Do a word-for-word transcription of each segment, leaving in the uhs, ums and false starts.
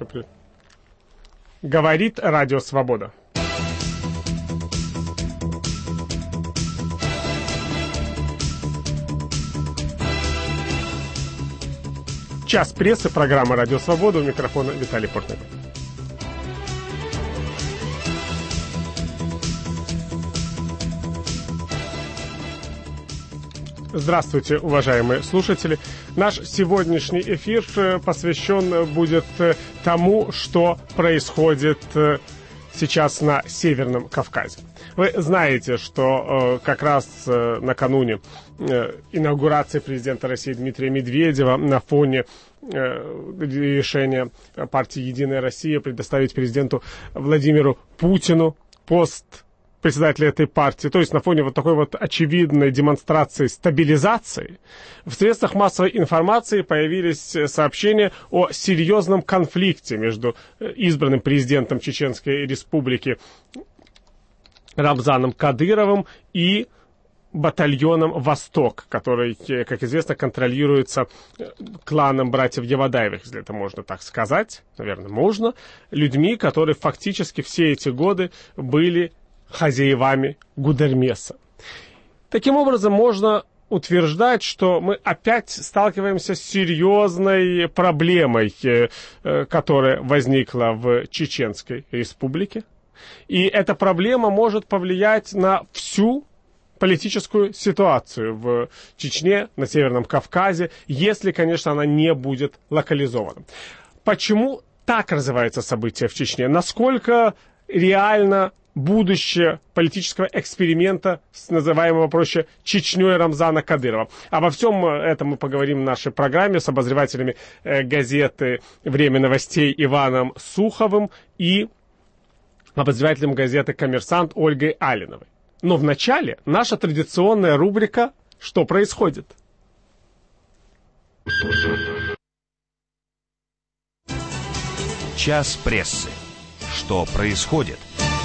Все при... Говорит Радио Свобода. Час прессы, программа «Радио Свобода», у микрофона Виталий Портнов. Здравствуйте, уважаемые слушатели. Наш сегодняшний эфир посвящен будет тому, что происходит сейчас на Северном Кавказе. Вы знаете, что э, как раз э, накануне э, инаугурации президента России Дмитрия Медведева на фоне э, решения партии «Единая Россия» предоставить президенту Владимиру Путину пост председателя этой партии, то есть на фоне вот такой вот очевидной демонстрации стабилизации, в средствах массовой информации появились сообщения о серьезном конфликте между избранным президентом Чеченской Республики Рамзаном Кадыровым и батальоном «Восток», который, как известно, контролируется кланом братьев Явадаевых, если это можно так сказать, наверное, можно, людьми, которые фактически все эти годы были хозяевами Гудермеса. Таким образом, можно утверждать, что мы опять сталкиваемся с серьезной проблемой, которая возникла в Чеченской Республике. И эта проблема может повлиять на всю политическую ситуацию в Чечне, на Северном Кавказе, если, конечно, она не будет локализована. Почему так развиваются события в Чечне? Насколько реально будущее политического эксперимента с называемого проще Чечней Рамзана Кадырова. Обо всем этом мы поговорим в нашей программе с обозревателями э, газеты «Время новостей» Иваном Суховым и обозревателем газеты «Коммерсант» Ольгой Алиновой. Но вначале наша традиционная рубрика «Что происходит?». Час прессы. Что происходит?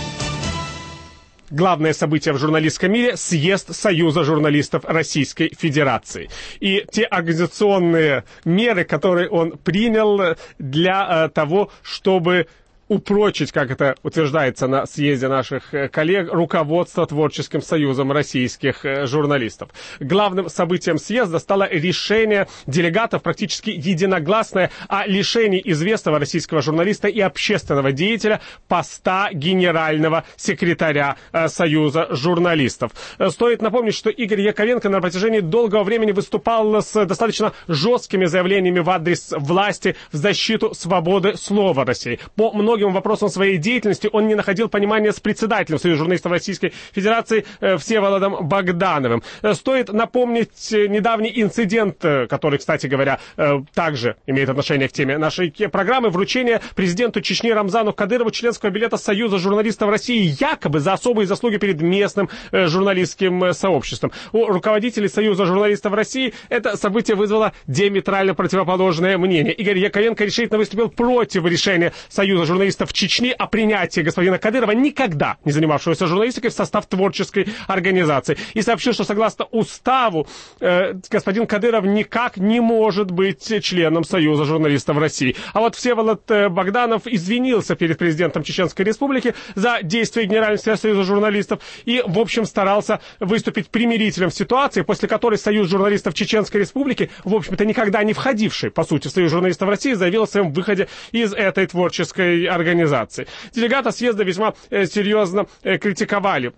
Главное событие в журналистском мире – съезд Союза журналистов Российской Федерации. И те организационные меры, которые он принял для э, того, чтобы упрочить, как это утверждается на съезде наших коллег, руководство Творческим союзом российских журналистов. Главным событием съезда стало решение делегатов, практически единогласное, о лишении известного российского журналиста и общественного деятеля поста генерального секретаря Союза журналистов. Стоит напомнить, что Игорь Яковенко на протяжении долгого времени выступал с достаточно жесткими заявлениями в адрес власти в защиту свободы слова России. По многим многим вопросам своей деятельности он не находил понимания с председателем Союза журналистов Российской Федерации э, Всеволодом Богдановым. Э, стоит напомнить э, недавний инцидент, э, который, кстати говоря, э, также имеет отношение к теме нашей программы, вручение президенту Чечни Рамзану Кадырову членского билета Союза журналистов России якобы за особые заслуги перед местным э, журналистским э, сообществом. У руководителей Союза журналистов России это событие вызвало диаметрально противоположное мнение. Игорь Яковенко решительно выступил против решения Союза журналистов в Чечне о принятии господина Кадырова, никогда не занимавшегося журналистикой, в состав творческой организации. И сообщил, что согласно уставу э, господин Кадыров никак не может быть членом Союза журналистов России. А вот Всеволод э, Богданов извинился перед президентом Чеченской Республики за действия Генерального секретаря Союза журналистов и, в общем, старался выступить примирителем в ситуации, после которой Союз журналистов Чеченской Республики, в общем-то, никогда не входивший, по сути, в Союз журналистов России, заявил о своем выходе из этой творческой организации. Делегаты съезда весьма э, серьезно э, критиковали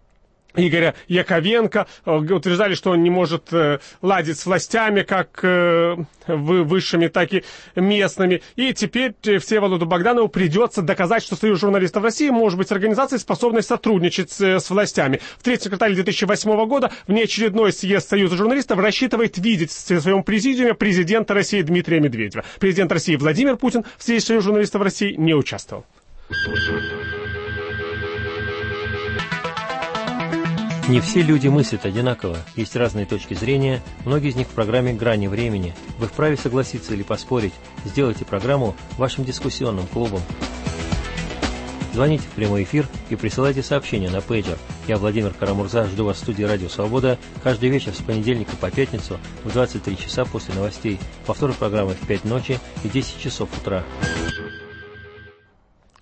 Игоря Яковенко, утверждали, что он не может э, ладить с властями, как э, высшими, так и местными. И теперь Всеволоду Богданову придется доказать, что Союз журналистов России может быть организацией, способной сотрудничать с, с властями. В третьем квартале две тысячи восьмого года внеочередной съезд Союза журналистов рассчитывает видеть в своем президиуме президента России Дмитрия Медведева. Президент России Владимир Путин в съезде Союза журналистов России не участвовал. Не все люди мыслят одинаково, есть разные точки зрения, многие из них в программе «Грани времени». Вы вправе согласиться или поспорить. Сделайте программу вашим дискуссионным клубом. Звоните в прямой эфир и присылайте сообщения на пейджер. Я, Владимир Карамурза, жду вас в студии «Радио Свобода» каждый вечер с понедельника по пятницу в двадцать три часа после новостей. Повтор программы в пять ночи и десять часов утра.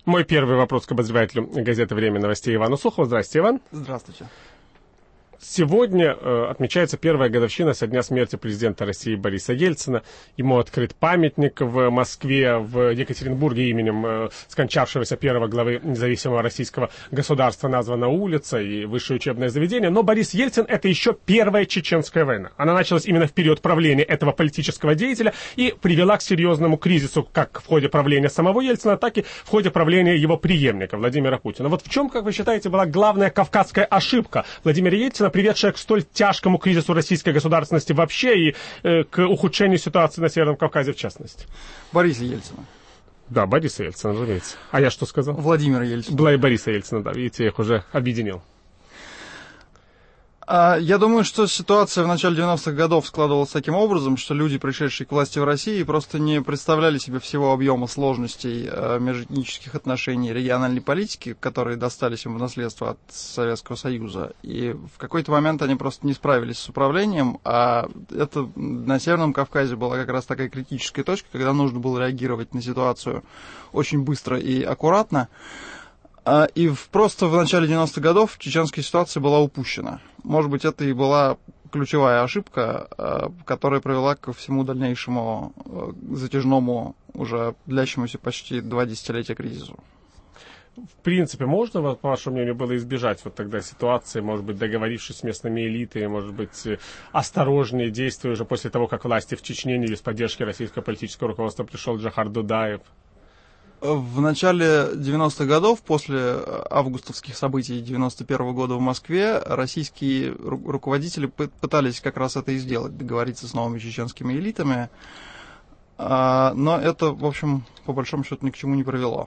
Мой первый вопрос к обозревателю газеты «Время новостей» Ивану Сухову. Здравствуйте, Иван. Здравствуйте. Сегодня э, отмечается первая годовщина со дня смерти президента России Бориса Ельцина. Ему открыт памятник в Москве, в Екатеринбурге именем э, скончавшегося первого главы независимого российского государства названа улица и высшее учебное заведение. Но Борис Ельцин — это еще первая чеченская война. Она началась именно в период правления этого политического деятеля и привела к серьезному кризису как в ходе правления самого Ельцина, так и в ходе правления его преемника Владимира Путина. Вот в чем, как вы считаете, была главная кавказская ошибка Владимира Ельцина, приведшая к столь тяжкому кризису российской государственности вообще и э, к ухудшению ситуации на Северном Кавказе в частности? Бориса Ельцина. Да, Бориса Ельцина, разумеется. А я что сказал? Владимира Ельцина. Была и Бориса Ельцина, да, видите, я их уже объединил. Я думаю, что ситуация в начале девяностых годов складывалась таким образом, что люди, пришедшие к власти в России, просто не представляли себе всего объема сложностей межэтнических отношений, региональной политики, которые достались им в наследство от Советского Союза. И в какой-то момент они просто не справились с управлением, а это на Северном Кавказе была как раз такая критическая точка, когда нужно было реагировать на ситуацию очень быстро и аккуратно. И в, просто в начале девяностых годов чеченская ситуация была упущена. Может быть, это и была ключевая ошибка, которая привела ко всему дальнейшему затяжному, уже длящемуся почти два десятилетия кризису. В принципе, можно, по вашему мнению, было избежать вот тогда ситуации, может быть, договорившись с местными элитами, может быть, осторожнее действия уже после того, как власти в Чечне не без поддержки российского политического руководства пришел Джохар Дудаев? В начале девяностых годов, после августовских событий девяносто первого года в Москве, российские ру- руководители пытались как раз это и сделать, договориться с новыми чеченскими элитами, а, но это, в общем, по большому счету ни к чему не привело.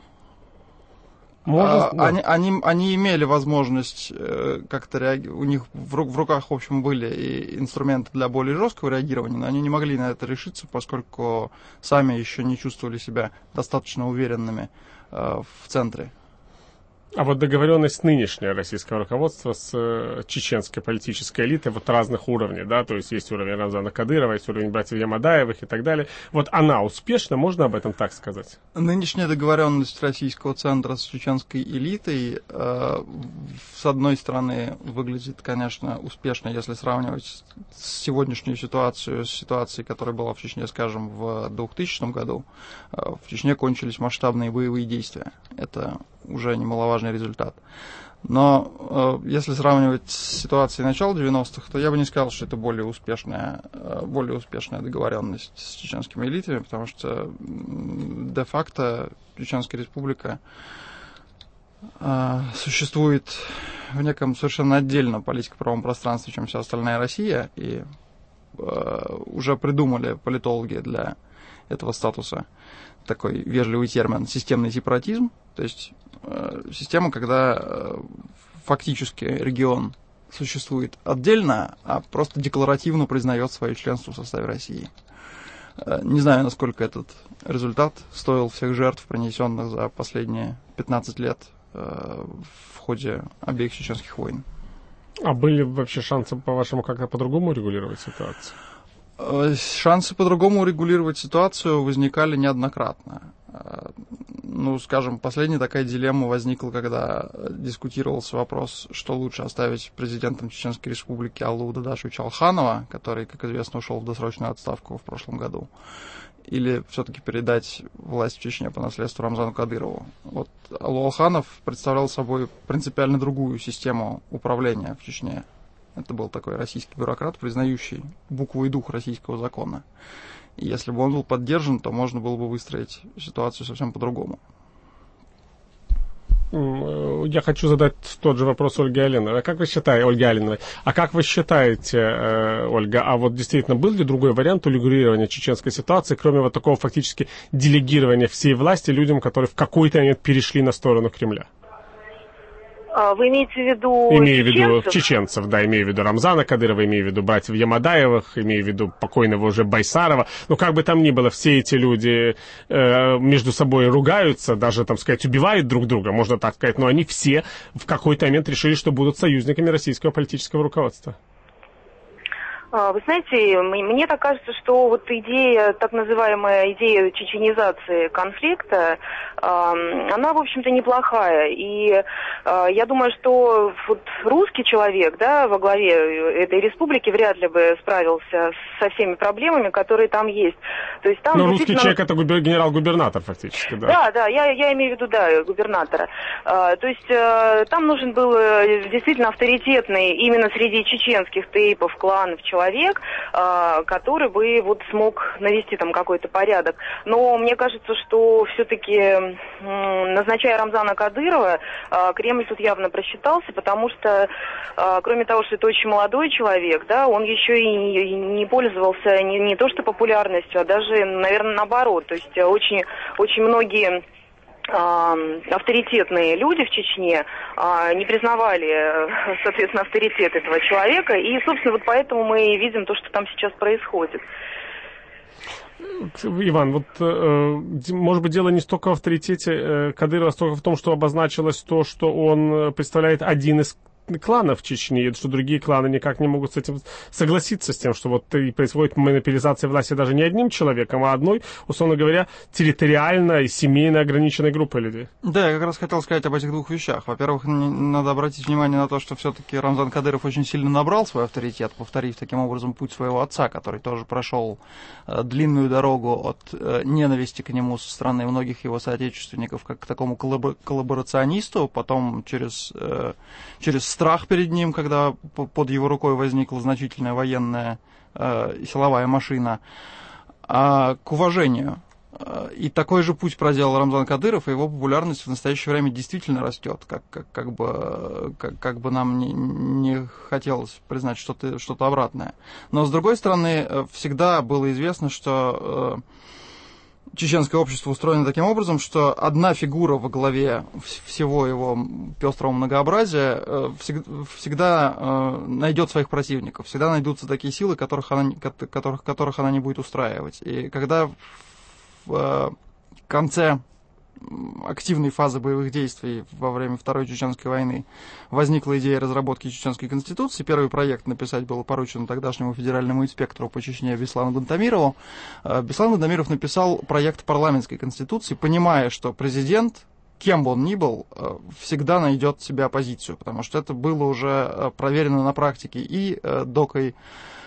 Можно, а, да. они, они, они имели возможность э, как-то реагировать, у них в, ру- в руках, в общем, были и инструменты для более жесткого реагирования, но они не могли на это решиться, поскольку сами еще не чувствовали себя достаточно уверенными э, в центре. А вот договоренность нынешнего российского руководства с э, чеченской политической элитой вот разных уровней, да, то есть есть уровень Рамзана Кадырова, есть уровень братьев Ямадаевых и так далее. Вот она успешна, можно об этом так сказать? Нынешняя договоренность российского центра с чеченской элитой, э, с одной стороны, выглядит, конечно, успешно, если сравнивать с сегодняшнюю ситуацию, с ситуацией, которая была в Чечне, скажем, в двухтысячном году. Э, в Чечне кончились масштабные боевые действия. Это уже немаловажный результат. Но э, если сравнивать с ситуацией начала девяностых, то я бы не сказал, что это более успешная, э, более успешная договоренность с чеченскими элитами, потому что де-факто Чеченская республика э, существует в неком совершенно отдельном политико-правовом пространстве, чем вся остальная Россия, и э, уже придумали политологи для этого статуса такой вежливый термин «системный сепаратизм», то есть э, система, когда э, фактически регион существует отдельно, а просто декларативно признает свое членство в составе России. Э, не знаю, насколько этот результат стоил всех жертв, принесенных за последние пятнадцать лет э, в ходе обеих чеченских войн. А были вообще шансы, по-вашему, как-то по-другому регулировать ситуацию? Шансы по-другому урегулировать ситуацию возникали неоднократно. Ну, скажем, последняя такая дилемма возникла, когда дискутировался вопрос, что лучше оставить президентом Чеченской Республики Аллу Дадашу Чалханова, который, как известно, ушел в досрочную отставку в прошлом году, или все-таки передать власть в Чечне по наследству Рамзану Кадырову. Вот Аллу Алханов представлял собой принципиально другую систему управления в Чечне. Это был такой российский бюрократ, признающий букву и дух российского закона. И если бы он был поддержан, то можно было бы выстроить ситуацию совсем по-другому. Я хочу задать тот же вопрос Ольге Алиновой. А как вы считаете, Ольге Алиновой, а как вы считаете, э, Ольга, а вот действительно был ли другой вариант урегулирования чеченской ситуации, кроме вот такого фактически делегирования всей власти людям, которые в какой-то момент перешли на сторону Кремля? Вы имеете в виду Имею в виду чеченцев? чеченцев, да, имею в виду Рамзана Кадырова, имею в виду братьев Ямадаевых, имею в виду покойного уже Байсарова. Ну, как бы там ни было, все эти люди э, между собой ругаются, даже, там сказать, убивают друг друга, можно так сказать, но они все в какой-то момент решили, что будут союзниками российского политического руководства. Вы знаете, мне так кажется, что вот идея, так называемая идея чеченизации конфликта, она, в общем-то, неплохая. И я думаю, что вот русский человек, да, во главе этой республики вряд ли бы справился со всеми проблемами, которые там есть. То есть там Но действительно... русский человек — это губер... генерал-губернатор фактически, да? Да, да, я, я имею в виду, да, губернатора. То есть там нужен был действительно авторитетный именно среди чеченских тейпов, кланов человек, человек, который бы вот смог навести там какой-то порядок. Но мне кажется, что все-таки, назначая Рамзана Кадырова, Кремль тут явно просчитался, потому что, кроме того, что это очень молодой человек, да, он еще и не пользовался не, не то что популярностью, а даже, наверное, наоборот. То есть очень, очень многие авторитетные люди в Чечне а, не признавали, соответственно, авторитет этого человека. И, собственно, вот поэтому мы видим то, что там сейчас происходит. Иван, вот, э, может быть, дело не столько в авторитете э, Кадырова, столько в том, что обозначилось то, что он представляет один из кланов Чечни, что другие кланы никак не могут с этим согласиться, с тем, что вот и происходит монополизация власти даже не одним человеком, а одной, условно говоря, территориально и семейно ограниченной группой людей. Да, я как раз хотел сказать об этих двух вещах. Во-первых, надо обратить внимание на то, что все-таки Рамзан Кадыров очень сильно набрал свой авторитет, повторив таким образом путь своего отца, который тоже прошел э, длинную дорогу от э, ненависти к нему со стороны многих его соотечественников, как к такому коллабор- коллаборационисту, потом через, э, через страх перед ним, когда под его рукой возникла значительная военная э, силовая машина, а к уважению. И такой же путь проделал Рамзан Кадыров, и его популярность в настоящее время действительно растет, как, как, как, бы, как, как бы нам не, не хотелось признать что-то, что-то обратное. Но, с другой стороны, всегда было известно, что чеченское общество устроено таким образом, что одна фигура во главе всего его пестрого многообразия всегда найдет своих противников, всегда найдутся такие силы, которых она, которых, которых она не будет устраивать. И когда в конце активной фазы боевых действий во время Второй Чеченской войны возникла идея разработки Чеченской Конституции. Первый проект написать было поручено тогдашнему федеральному инспектору по Чечне Беслану Гантамирову. Беслан Гантамиров написал проект парламентской Конституции, понимая, что президент, кем бы он ни был, всегда найдет себе оппозицию, потому что это было уже проверено на практике и Докой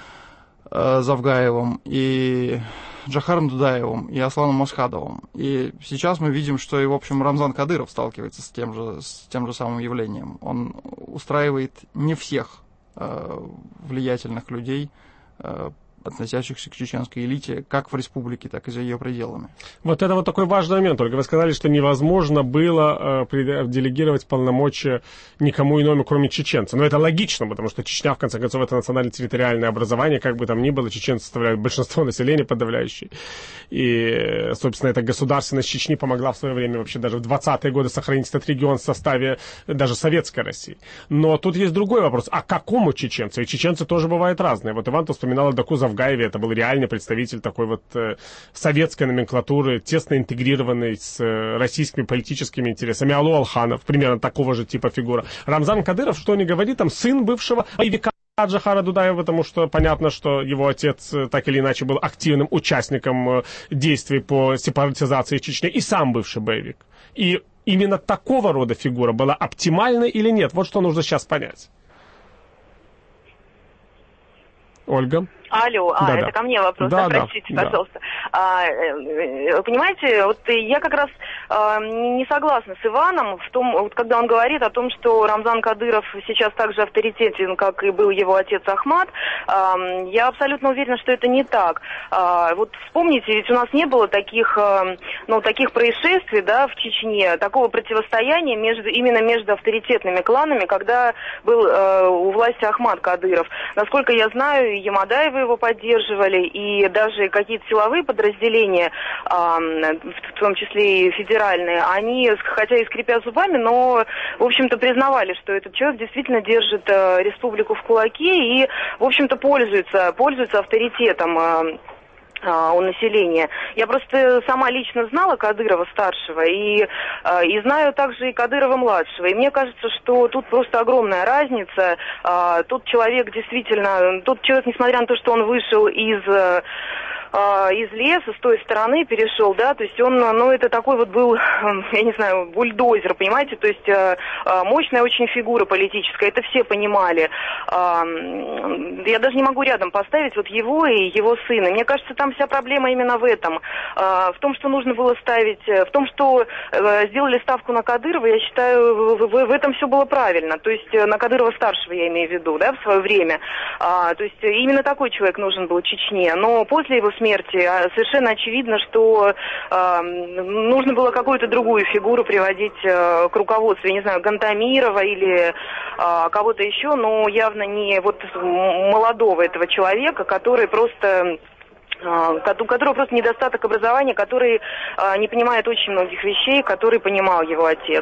Завгаевым, и Джохаром Дудаевым, и Асланом Масхадовым. И сейчас мы видим, что и, в общем, Рамзан Кадыров сталкивается с тем же, с тем же самым явлением. Он устраивает не всех э, влиятельных людей, э, относящихся к чеченской элите, как в республике, так и за ее пределами. Вот это вот такой важный момент. Только вы сказали, что невозможно было э, делегировать полномочия никому иному, кроме чеченцев. Но это логично, потому что Чечня, в конце концов, это национально-территориальное образование, как бы там ни было, чеченцы составляют большинство населения подавляющее. И, собственно, эта государственность Чечни помогла в свое время вообще даже в двадцатые годы сохранить этот регион в составе даже советской России. Но тут есть другой вопрос. А какому чеченцу? И чеченцы тоже бывают разные. Вот Иван-то вспоминал Даку Завгаеву. Это был реальный представитель такой вот э, советской номенклатуры, тесно интегрированной с э, российскими политическими интересами. Алу Алханов, примерно такого же типа фигура. Рамзан Кадыров, что ни говори, там сын бывшего боевика Джохара Дудаева, потому что понятно, что его отец так или иначе был активным участником э, действий по сепаратизации Чечни, и сам бывший боевик. И именно такого рода фигура была оптимальной или нет? Вот что нужно сейчас понять. Ольга? Алло, а, да, это да. ко мне вопрос, да, да, простите, да, пожалуйста. А, понимаете, вот я как раз а, не согласна с Иваном в том, вот, когда он говорит о том, что Рамзан Кадыров сейчас так же авторитетен, как и был его отец Ахмад. А, я абсолютно уверена, что это не так. А, вот вспомните, ведь у нас не было таких, а, ну, таких происшествий, да, в Чечне, такого противостояния между, именно между авторитетными кланами, когда был а, у власти Ахмад Кадыров. Насколько я знаю, Ямадаева его поддерживали, и даже какие-то силовые подразделения, в том числе и федеральные, они, хотя и скрипя зубами, но, в общем-то, признавали, что этот человек действительно держит республику в кулаке и, в общем-то, пользуется, пользуется авторитетом у населения. Я просто сама лично знала Кадырова-старшего и, и знаю также и Кадырова-младшего. И мне кажется, что тут просто огромная разница. Тот человек действительно, тот человек, несмотря на то, что он вышел из... из леса, с той стороны перешел, да, то есть он, ну, это такой вот был, я не знаю, бульдозер, понимаете, то есть мощная очень фигура политическая, это все понимали. Я даже не могу рядом поставить вот его и его сына. Мне кажется, там вся проблема именно в этом, в том, что нужно было ставить, в том, что сделали ставку на Кадырова, я считаю, в этом все было правильно, то есть на Кадырова-старшего я имею в виду, да, в свое время, то есть именно такой человек нужен был Чечне, но после его смерти совершенно очевидно, что э, нужно было какую-то другую фигуру приводить э, к руководству, я не знаю, Гантамирова или э, кого-то еще, но явно не вот молодого этого человека, который просто... у которого просто недостаток образования, который э, не понимает очень многих вещей, которые понимал его отец.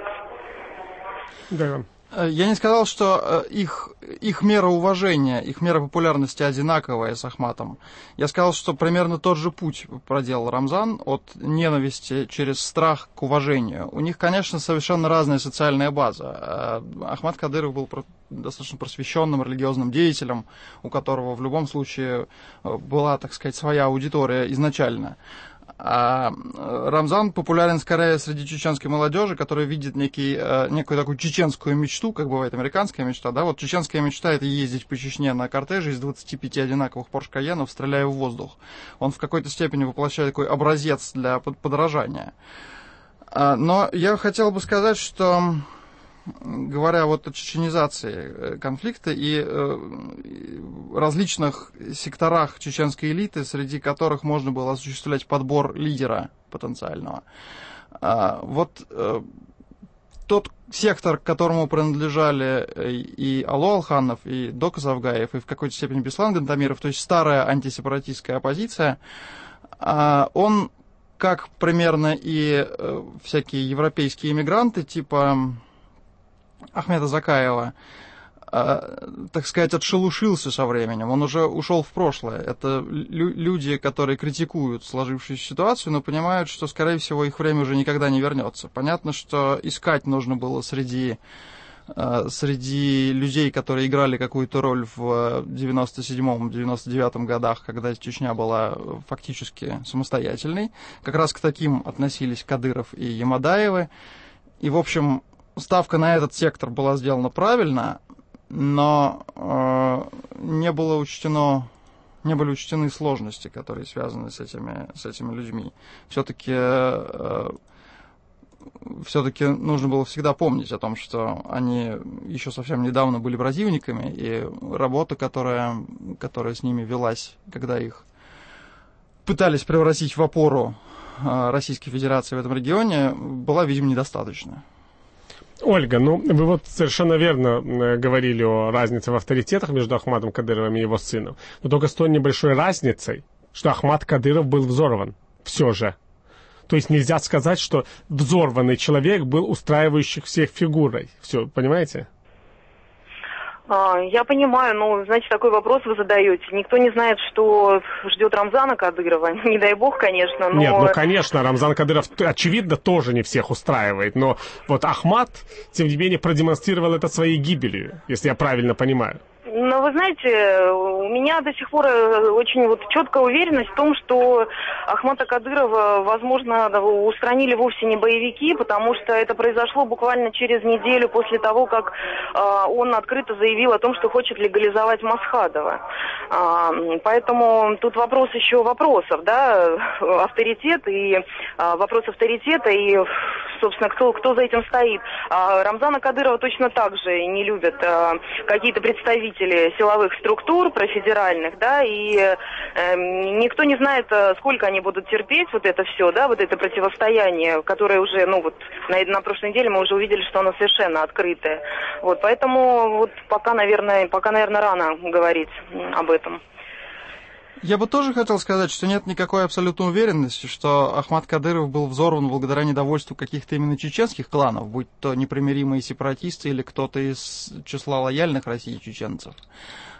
Да. Я не сказал, что их, их мера уважения, их мера популярности одинаковая с Ахматом. Я сказал, что примерно тот же путь проделал Рамзан от ненависти через страх к уважению. У них, конечно, совершенно разная социальная база. Ахмат Кадыров был достаточно просвещенным религиозным деятелем, у которого в любом случае была, так сказать, своя аудитория изначально. А Рамзан популярен скорее среди чеченской молодежи, которая видит некий, некую такую чеченскую мечту, как бывает американская мечта. Да? Вот чеченская мечта — это ездить по Чечне на кортеже из двадцати пяти одинаковых Порш Кайенов, стреляя в воздух. Он в какой-то степени воплощает такой образец для подражания. Но я хотел бы сказать, что... говоря вот о чеченизации конфликта и э, различных секторах чеченской элиты, среди которых можно было осуществлять подбор лидера потенциального. А, вот э, тот сектор, к которому принадлежали и Алло Алханов, и Дока Завгаев, и в какой-то степени Беслан Гантамиров, то есть старая антисепаратистская оппозиция, а, он, как примерно и э, всякие европейские иммигранты, типа... Ахмеда Закаева, э, так сказать, отшелушился со временем, он уже ушел в прошлое. Это лю- люди, которые критикуют сложившуюся ситуацию, но понимают, что, скорее всего, их время уже никогда не вернется. Понятно, что искать нужно было среди, э, среди людей, которые играли какую-то роль в девяносто седьмом — девяносто девятом годах, когда Чечня была фактически самостоятельной. Как раз к таким относились Кадыров и Ямадаевы. И, в общем... ставка на этот сектор была сделана правильно, но э, не было учтено, не были учтены сложности, которые связаны с этими, с этими людьми. Все-таки, э, все-таки нужно было всегда помнить о том, что они еще совсем недавно были противниками, и работа, которая, которая с ними велась, когда их пытались превратить в опору э, Российской Федерации в этом регионе, была, видимо, недостаточна. Ольга, ну вы вот совершенно верно говорили о разнице в авторитетах между Ахматом Кадыровым и его сыном. Но только с той небольшой разницей, что Ахмат Кадыров был взорван. Все же. То есть нельзя сказать, что взорванный человек был устраивающий всех фигурой. Все, понимаете? Я понимаю, но, значит, такой вопрос вы задаете. Никто не знает, что ждет Рамзана Кадырова. Не дай бог, конечно, но... Нет, ну, конечно, Рамзан Кадыров, очевидно, тоже не всех устраивает. Но вот Ахмат, тем не менее, продемонстрировал это своей гибелью, если я правильно понимаю. Но вы знаете, у меня до сих пор очень вот четкая уверенность в том, что Ахмата Кадырова, возможно, устранили вовсе не боевики, потому что это произошло буквально через неделю после того, как э, он открыто заявил о том, что хочет легализовать Масхадова. Э, поэтому тут вопрос еще вопросов, да, авторитет и э, вопрос авторитета и, собственно, кто, кто за этим стоит. А Рамзана Кадырова точно так же не любят э, какие-то представители силовых структур профедеральных, да, и э, никто не знает, сколько они будут терпеть вот это все, да, вот это противостояние, которое уже, ну вот, на, на прошлой неделе мы уже увидели, что оно совершенно открытое. Вот, поэтому вот пока, наверное, пока, наверное, рано говорить об этом. Я бы тоже хотел сказать, что нет никакой абсолютной уверенности, что Ахмат Кадыров был взорван благодаря недовольству каких-то именно чеченских кланов, будь то непримиримые сепаратисты или кто-то из числа лояльных России чеченцев.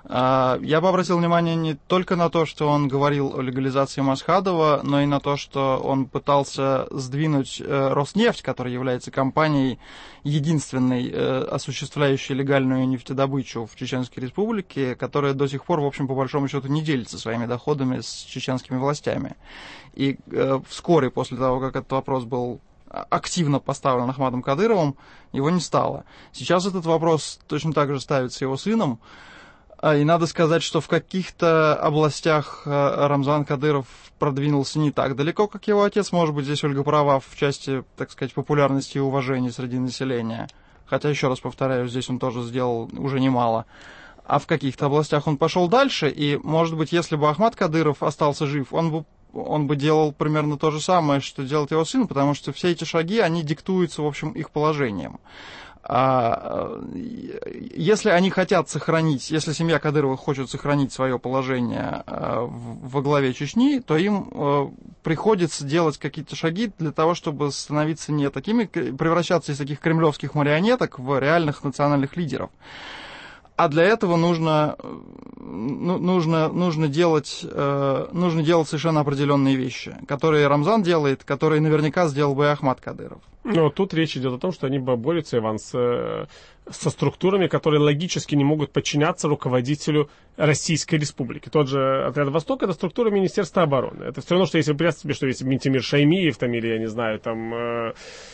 Я бы обратил внимание не только на то, что он говорил о легализации Масхадова, но и на то, что он пытался сдвинуть Роснефть, которая является компанией, единственной осуществляющей легальную нефтедобычу в Чеченской Республике, которая до сих пор, в общем, по большому счету, не делится своими доходами с чеченскими властями. И вскоре после того, как этот вопрос был активно поставлен Ахмадом Кадыровым, его не стало. Сейчас этот вопрос точно так же ставится его сыном. И надо сказать, что в каких-то областях Рамзан Кадыров продвинулся не так далеко, как его отец. Может быть, здесь Ольга права в части, так сказать, популярности и уважения среди населения. Хотя, еще раз повторяю, здесь он тоже сделал уже немало. А в каких-то областях он пошел дальше. И, может быть, если бы Ахмад Кадыров остался жив, он бы, он бы делал примерно то же самое, что делает его сын, потому что все эти шаги, они диктуются, в общем, их положением. Если они хотят сохранить, если семья Кадыровых хочет сохранить свое положение во главе Чечни, то им приходится делать какие-то шаги для того, чтобы становиться не такими, превращаться из таких кремлевских марионеток в реальных национальных лидеров. А для этого нужно, нужно, нужно, делать, нужно делать совершенно определенные вещи, которые Рамзан делает, которые наверняка сделал бы и Ахмад Кадыров. Но тут речь идет о том, что они борются, Иван, с, со структурами, которые логически не могут подчиняться руководителю Российской Республики. Тот же Отряд Восток — это структура Министерства обороны. Это все равно, что если вы представьте себе, что есть Ментимир Шаймиев, там, или, я не знаю, там...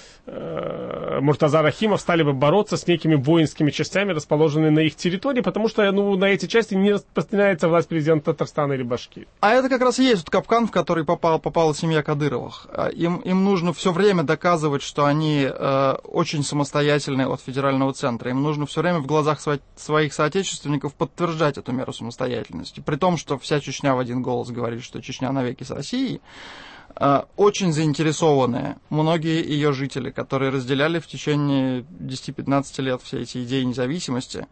Муртаза Рахимов стали бы бороться с некими воинскими частями, расположенными на их территории, потому что ну, на эти части не распространяется власть президента Татарстана или Башкирии. А это как раз и есть тот капкан, в который попал, попала семья Кадыровых. Им, им нужно все время доказывать, что они э, очень самостоятельны от федерального центра. Им нужно все время в глазах сво- своих соотечественников подтверждать эту меру самостоятельности. При том, что вся Чечня в один голос говорит, что Чечня навеки с Россией. Очень заинтересованы многие ее жители, которые разделяли в течение десяти-пятнадцати лет все эти идеи независимости,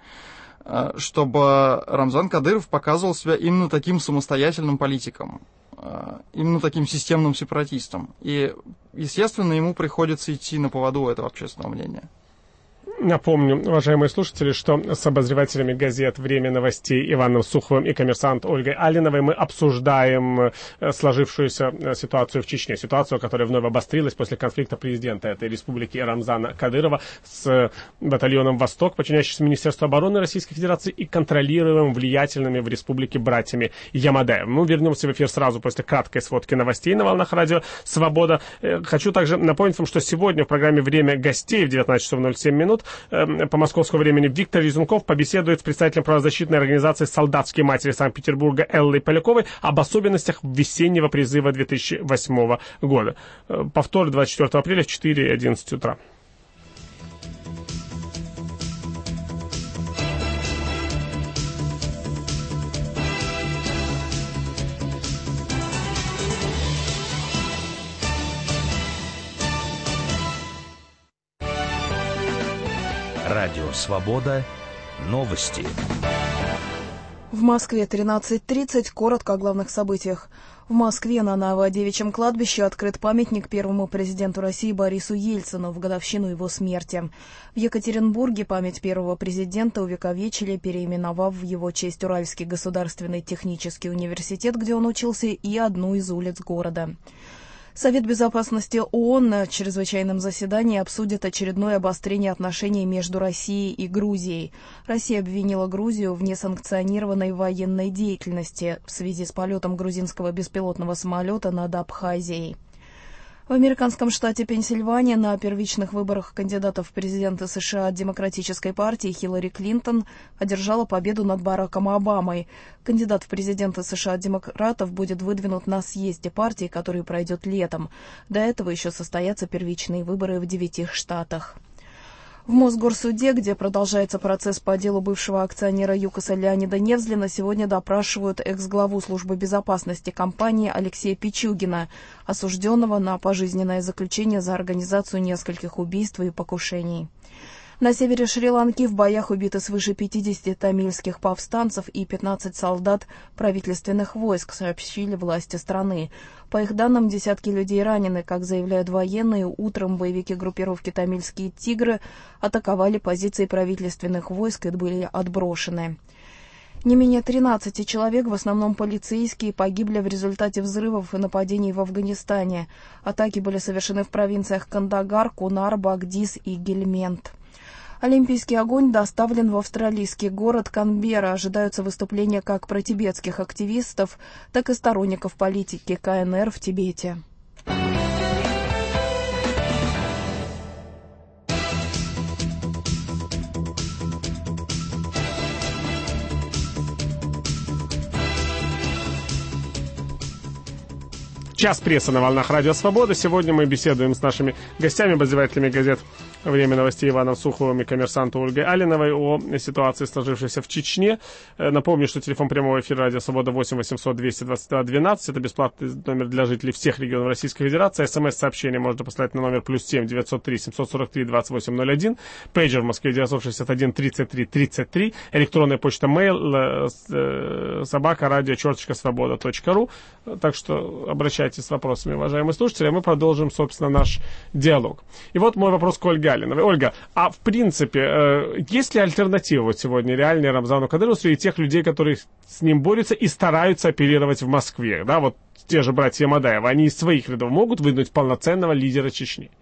чтобы Рамзан Кадыров показывал себя именно таким самостоятельным политиком, именно таким системным сепаратистом. И, естественно, ему приходится идти на поводу этого общественного мнения. Напомню, уважаемые слушатели, что с обозревателями газет «Время новостей» Иваном Суховым и «Коммерсант» Ольгой Алиновой мы обсуждаем сложившуюся ситуацию в Чечне. Ситуацию, которая вновь обострилась после конфликта президента этой республики Рамзана Кадырова с батальоном «Восток», подчиняющимся Министерству обороны Российской Федерации и контролируемым влиятельными в республике братьями Ямадаевым. Мы вернемся в эфир сразу после краткой сводки новостей на волнах радио «Свобода». Хочу также напомнить вам, что сегодня в программе «Время гостей» в девятнадцать часов ноль семь минут по московскому времени Виктор Резунков побеседует с представителем правозащитной организации «Солдатские матери» Санкт-Петербурга Эллой Поляковой об особенностях весеннего призыва две тысячи восьмого года. Повтор двадцать четвёртого апреля в четыре и одиннадцать утра. Радио «Свобода». Новости. В Москве тринадцать тридцать. Коротко о главных событиях. В Москве на Новодевичьем кладбище открыт памятник первому президенту России Борису Ельцину в годовщину его смерти. В Екатеринбурге память первого президента увековечили, переименовав в его честь Уральский государственный технический университет, где он учился, и одну из улиц города. Совет безопасности ООН на чрезвычайном заседании обсудит очередное обострение отношений между Россией и Грузией. Россия обвинила Грузию в несанкционированной военной деятельности в связи с полетом грузинского беспилотного самолета над Абхазией. В американском штате Пенсильвания на первичных выборах кандидатов в президенты США от Демократической партии Хиллари Клинтон одержала победу над Бараком Обамой. Кандидат в президенты США от демократов будет выдвинут на съезде партии, который пройдет летом. До этого еще состоятся первичные выборы в девяти штатах. В Мосгорсуде, где продолжается процесс по делу бывшего акционера ЮКОСа Леонида Невзлина, сегодня допрашивают экс-главу службы безопасности компании Алексея Пичугина, осужденного на пожизненное заключение за организацию нескольких убийств и покушений. На севере Шри-Ланки в боях убиты свыше пятидесяти тамильских повстанцев и пятнадцать солдат правительственных войск, сообщили власти страны. По их данным, десятки людей ранены. Как заявляют военные, утром боевики группировки «Тамильские тигры» атаковали позиции правительственных войск и были отброшены. Не менее тринадцати человек, в основном полицейские, погибли в результате взрывов и нападений в Афганистане. Атаки были совершены в провинциях Кандагар, Кунар, Багдис и Гельмент. Олимпийский огонь доставлен в австралийский город Канберра. Ожидаются выступления как протибетских активистов, так и сторонников политики ка эн эр в Тибете. Час прессы на волнах Радио Свобода. Сегодня мы беседуем с нашими гостями, обозревателями газет «Время новостей» Иваном Суховым и «Коммерсанту» Ольгой Алиновой о ситуации, сложившейся в Чечне. Напомню, что телефон прямого эфира Радио Свобода восемь восемьсот двести двадцать два двенадцать. Это бесплатный номер для жителей всех регионов Российской Федерации. СМС-сообщение можно послать на номер плюс семь девятьсот три семьсот сорок три двадцать восемь ноль один. Пейджер в Москве девятьсот шестьдесят один тридцать три тридцать три. Электронная почта mail собака радио черточка свобода точка ру. Так что обращайтесь с вопросами, уважаемые слушатели, а мы продолжим, собственно, наш диалог. И вот мой вопрос к Ольге Алиновой. Ольга, а в принципе, э, есть ли альтернатива вот сегодня реальной Рамзану Кадырову среди тех людей, которые с ним борются и стараются оперировать в Москве? Да, вот те же братья Мамадаевы, они из своих рядов могут выдвинуть полноценного лидера Чечни?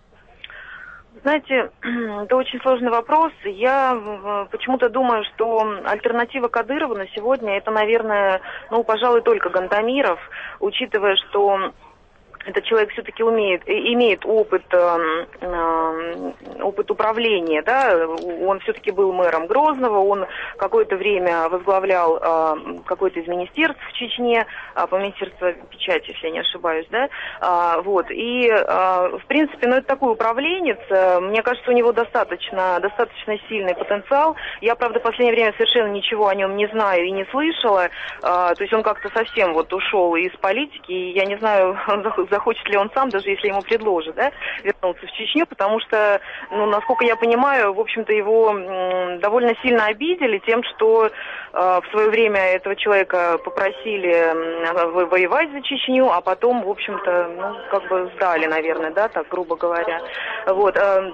Знаете, это очень сложный вопрос. Я почему-то думаю, что альтернатива Кадырову на сегодня это, наверное, ну, пожалуй, только Гантамиров, учитывая, что этот человек все-таки умеет, имеет опыт, э, опыт управления, да, он все-таки был мэром Грозного, он какое-то время возглавлял э, какое-то из министерств в Чечне, э, по министерству печати, если я не ошибаюсь, да, э, вот, и, э, в принципе, ну, это такой управленец, э, мне кажется, у него достаточно, достаточно сильный потенциал, я, правда, в последнее время совершенно ничего о нем не знаю и не слышала, э, то есть он как-то совсем вот ушел из политики, и я не знаю, захочет ли он сам, даже если ему предложат, да, вернуться в Чечню, потому что, ну, насколько я понимаю, в общем-то, его м, довольно сильно обидели тем, что э, в свое время этого человека попросили э, воевать за Чечню, а потом, в общем-то, ну, как бы сдали, наверное, да, так, грубо говоря. Вот. Э,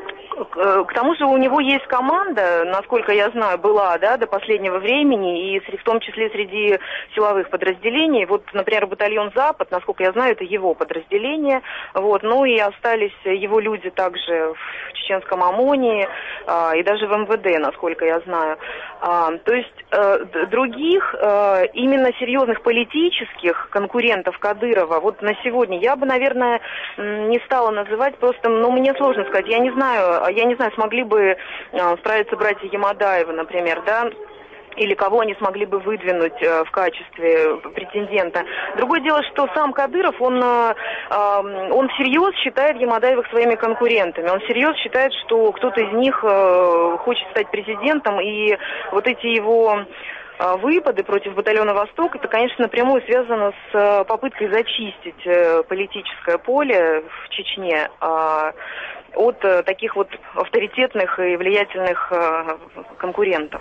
К тому же у него есть команда, насколько я знаю, была, да, до последнего времени, и в том числе среди силовых подразделений. Вот, например, батальон «Запад», насколько я знаю, это его подразделение. Вот, ну и остались его люди также в чеченском ОМОНе а, и даже в эм вэ дэ, насколько я знаю. А, то есть а, других а, именно серьезных политических конкурентов Кадырова вот на сегодня я бы, наверное, не стала называть, просто, ну, мне сложно сказать, я не знаю, я не знаю, смогли бы а, справиться братья Ямадаевы, например, да, или кого они смогли бы выдвинуть э, в качестве претендента. Другое дело, что сам Кадыров, он, э, э, он всерьез считает Ямадаевых своими конкурентами. Он всерьез считает, что кто-то из них э, хочет стать президентом, и вот эти его э, выпады против батальона «Восток», это, конечно, напрямую связано с попыткой зачистить э, политическое поле в Чечне э, от э, таких вот авторитетных и влиятельных э, конкурентов.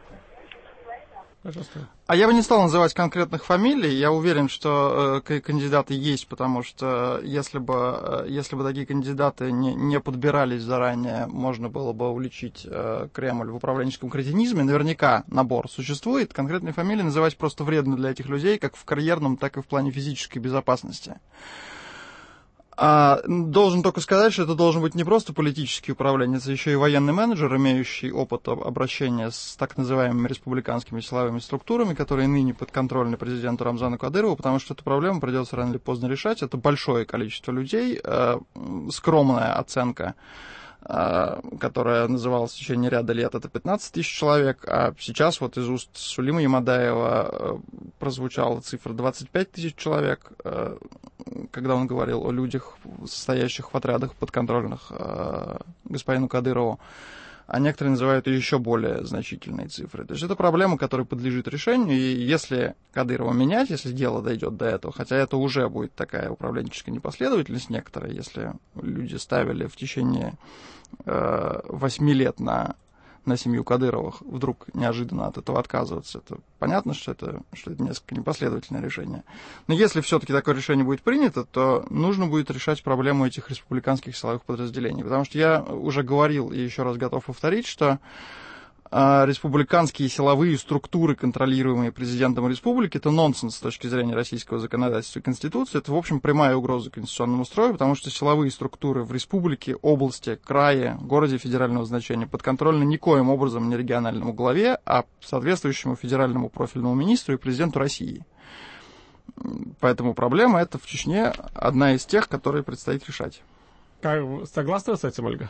А я бы не стал называть конкретных фамилий. Я уверен, что э, кандидаты есть, потому что если бы, э, если бы такие кандидаты не, не подбирались заранее, можно было бы уличить э, Кремль в управленческом кретинизме. Наверняка набор существует. Конкретные фамилии называть просто вредно для этих людей, как в карьерном, так и в плане физической безопасности. А, должен только сказать, что это должен быть не просто политический управленец, а еще и военный менеджер, имеющий опыт обращения с так называемыми республиканскими силовыми структурами, которые ныне подконтрольны президенту Рамзану Кадырову, потому что эту проблему придется рано или поздно решать. Это большое количество людей, э, скромная оценка, э, которая называлась в течение ряда лет, это пятнадцать тысяч человек, а сейчас вот из уст Сулима Ямадаева э, прозвучала цифра двадцать пять тысяч человек, э, когда он говорил о людях, состоящих в отрядах подконтрольных э, господину Кадырову, а некоторые называют еще более значительные цифры. То есть это проблема, которая подлежит решению, и если Кадырова менять, если дело дойдет до этого, хотя это уже будет такая управленческая непоследовательность некоторая, если люди ставили в течение э, восьми лет на на семью Кадыровых, вдруг неожиданно от этого отказываться. Это понятно, что это, что это несколько непоследовательное решение. Но если все-таки такое решение будет принято, то нужно будет решать проблему этих республиканских силовых подразделений. Потому что я уже говорил и еще раз готов повторить, что э, республиканские силовые структуры, контролируемые президентом республики, это нонсенс с точки зрения российского законодательства и Конституции. Это, в общем, прямая угроза конституционному строю, потому что силовые структуры в республике, области, крае, городе федерального значения подконтрольны никоим образом не региональному главе, а соответствующему федеральному профильному министру и президенту России. Поэтому проблема эта в Чечне одна из тех, которые предстоит решать. Согласны с этим, Ольга?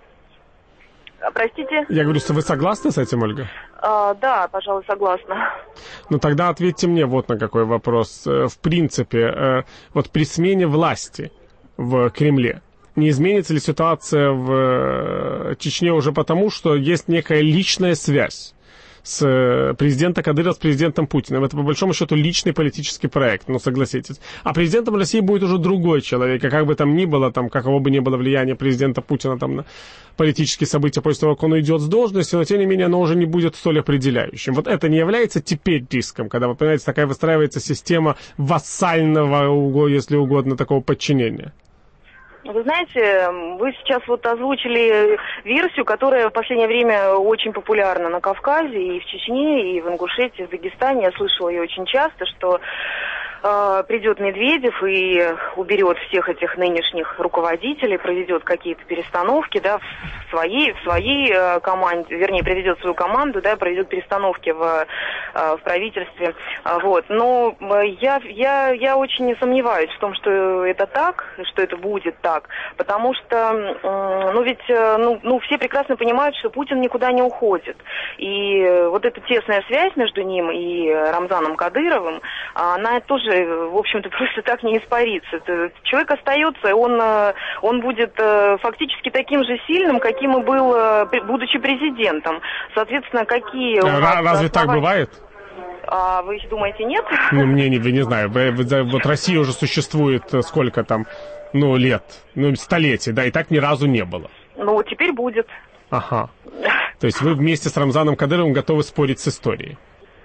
Простите? Я говорю, что вы согласны с этим, Ольга? А, да, пожалуй, согласна. Ну тогда ответьте мне вот на какой вопрос. В принципе, вот при смене власти в Кремле, не изменится ли ситуация в Чечне уже потому, что есть некая личная связь с президента Кадырова с президентом Путиным? Это, по большому счету, личный политический проект, ну, согласитесь. А президентом России будет уже другой человек, и как бы там ни было, там, каково бы ни было влияние президента Путина там, на политические события после того, как он уйдет с должности, но, тем не менее, оно уже не будет столь определяющим. Вот это не является теперь риском, когда, вы понимаете, такая выстраивается система вассального, если угодно, такого подчинения? Вы знаете, вы сейчас вот озвучили версию, которая в последнее время очень популярна на Кавказе, и в Чечне, и в Ингушетии, и в Дагестане. Я слышала ее очень часто, что э, придет Медведев и уберет всех этих нынешних руководителей, проведет какие-то перестановки, да, в своей, в своей э, команде, вернее, приведет свою команду, да, проведет перестановки в, э, в правительстве. Вот. Но я, я, я очень не сомневаюсь в том, что это так, что это будет так, потому что, ну, ведь, ну, ну, все прекрасно понимают, что Путин никуда не уходит. И вот эта тесная связь между ним и Рамзаном Кадыровым, она тоже, в общем-то, просто так не испарится. Человек остается, он, он будет фактически таким же сильным, каким и был, будучи президентом. Соответственно, какие... Разве так бывает? А вы думаете, нет? Ну, мне не, не знаю. Вот Россия уже существует сколько там, ну, лет, ну, столетий, да, и так ни разу не было. Ну, теперь будет. Ага. То есть вы вместе с Рамзаном Кадыровым готовы спорить с историей?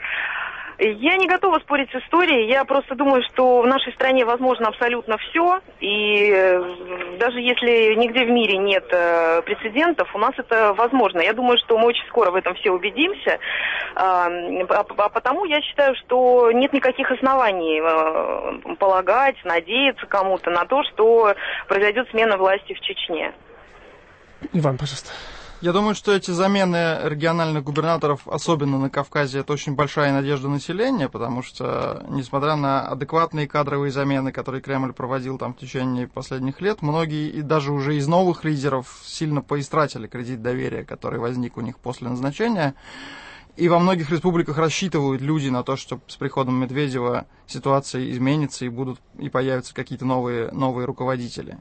Я не готова спорить с историей, я просто думаю, что в нашей стране возможно абсолютно все, и даже если нигде в мире нет прецедентов, у нас это возможно. Я думаю, что мы очень скоро в этом все убедимся, а потому я считаю, что нет никаких оснований полагать, надеяться кому-то на то, что произойдет смена власти в Чечне. Иван, пожалуйста. Я думаю, что эти замены региональных губернаторов, особенно на Кавказе, это очень большая надежда населения, потому что, несмотря на адекватные кадровые замены, которые Кремль проводил там в течение последних лет, многие и даже уже из новых лидеров сильно поистратили кредит доверия, который возник у них после назначения. И во многих республиках рассчитывают люди на то, что с приходом Медведева ситуация изменится и будут и появятся какие-то новые, новые руководители.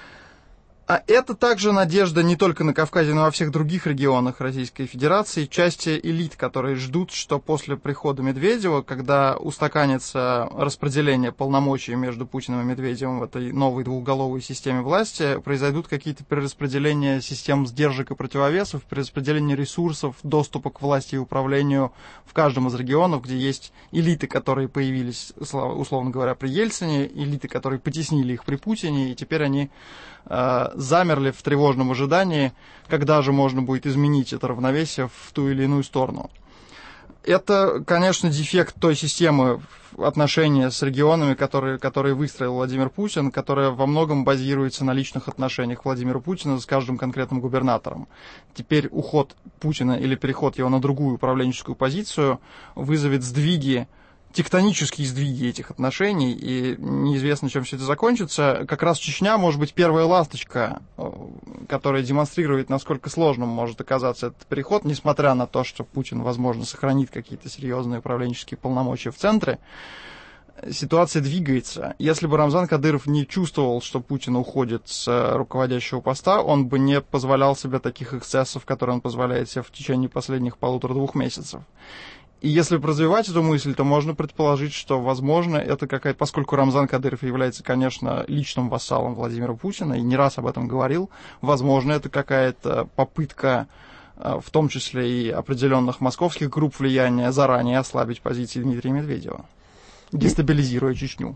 А это также надежда не только на Кавказе, но и во всех других регионах Российской Федерации, части элит, которые ждут, что после прихода Медведева, когда устаканится распределение полномочий между Путиным и Медведевым в этой новой двухголовой системе власти, произойдут какие-то перераспределения систем сдержек и противовесов, перераспределение ресурсов, доступа к власти и управлению в каждом из регионов, где есть элиты, которые появились, условно говоря, при Ельцине, элиты, которые потеснили их при Путине, и теперь они замерли в тревожном ожидании, когда же можно будет изменить это равновесие в ту или иную сторону. Это, конечно, дефект той системы отношения с регионами, которые, которые выстроил Владимир Путин, которая во многом базируется на личных отношениях Владимира Путина с каждым конкретным губернатором. Теперь уход Путина или переход его на другую управленческую позицию вызовет сдвиги, тектонические сдвиги этих отношений, и неизвестно, чем все это закончится. Как раз Чечня может быть первая ласточка, которая демонстрирует, насколько сложным может оказаться этот переход, несмотря на то, что Путин, возможно, сохранит какие-то серьезные управленческие полномочия в центре. Ситуация двигается. Если бы Рамзан Кадыров не чувствовал, что Путин уходит с руководящего поста, он бы не позволял себе таких эксцессов, которые он позволяет себе в течение последних полутора-двух месяцев. И если развивать эту мысль, то можно предположить, что, возможно, это какая-то... Поскольку Рамзан Кадыров является, конечно, личным вассалом Владимира Путина, и не раз об этом говорил, возможно, это какая-то попытка, в том числе и определенных московских групп влияния, заранее ослабить позиции Дмитрия Медведева, дестабилизируя Чечню.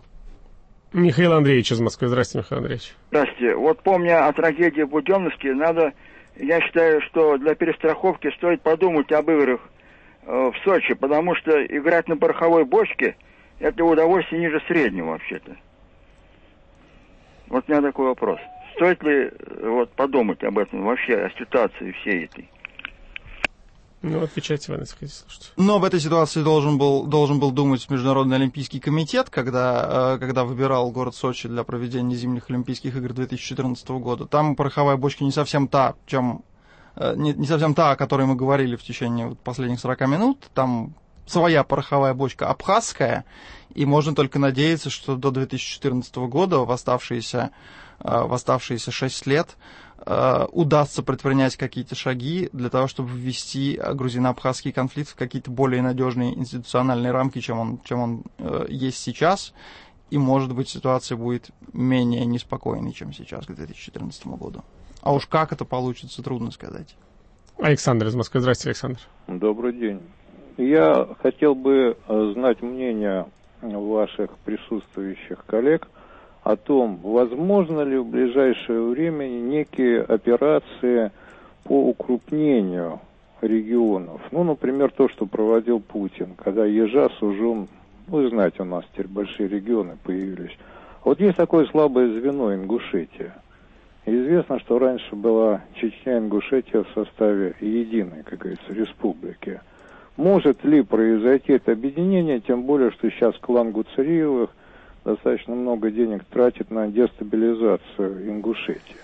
Михаил Андреевич из Москвы. Здравствуйте, Михаил Андреевич. Здравствуйте. Вот помня о трагедии в Буденновске, надо я считаю, что для перестраховки стоит подумать об играх э, в Сочи, потому что играть на пороховой бочке – это удовольствие ниже среднего вообще-то. Вот у меня такой вопрос. Стоит ли э, вот подумать об этом вообще, о ситуации всей этой? Ну, отвечайте, Иван, если хотите слушать. Но в этой ситуации должен был, должен был думать Международный олимпийский комитет, когда, когда выбирал город Сочи для проведения зимних Олимпийских игр две тысячи четырнадцатого года. Там пороховая бочка не совсем та, чем, не, не совсем та, о которой мы говорили в течение вот последних сорока минут. Там своя пороховая бочка абхазская, и можно только надеяться, что до две тысячи четырнадцатого года, в оставшиеся, в оставшиеся шесть лет, удастся предпринять какие-то шаги для того, чтобы ввести грузино-абхазский конфликт в какие-то более надежные институциональные рамки, чем он, чем он э, есть сейчас, и, может быть, ситуация будет менее неспокойной, чем сейчас, к две тысячи четырнадцатому году. А уж как это получится, трудно сказать. Александр из Москвы. Здравствуйте, Александр. Добрый день. Я хотел бы знать мнение ваших присутствующих коллег о том, возможно ли в ближайшее время некие операции по укрупнению регионов. Ну, например, то, что проводил Путин, когда Ежа, Сужун, вы знаете, у нас теперь большие регионы появились. Вот есть такое слабое звено Ингушетия. Известно, что раньше была Чечня, Ингушетия в составе единой, как говорится, республики. Может ли произойти это объединение, тем более, что сейчас клан Гуцериевых достаточно много денег тратит на дестабилизацию Ингушетии.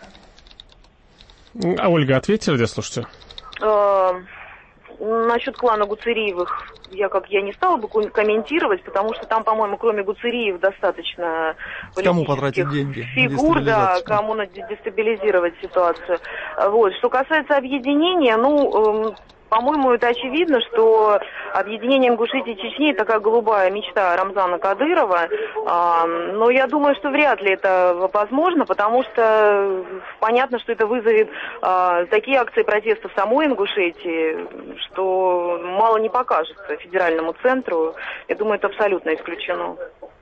А Ольга, ответьте, радиослушателю. Насчет клана Гуцериевых я как я не стала бы комментировать, потому что там, по-моему, кроме Гуцериев достаточно кому потратить деньги фигур, да, кому дестабилизировать ситуацию. Вот. Что касается объединения, ну, по-моему, это очевидно, что объединение Ингушетии и Чечни – такая голубая мечта Рамзана Кадырова. Но я думаю, что вряд ли это возможно, потому что понятно, что это вызовет такие акции протеста в самой Ингушетии, что мало не покажется федеральному центру. Я думаю, это абсолютно исключено.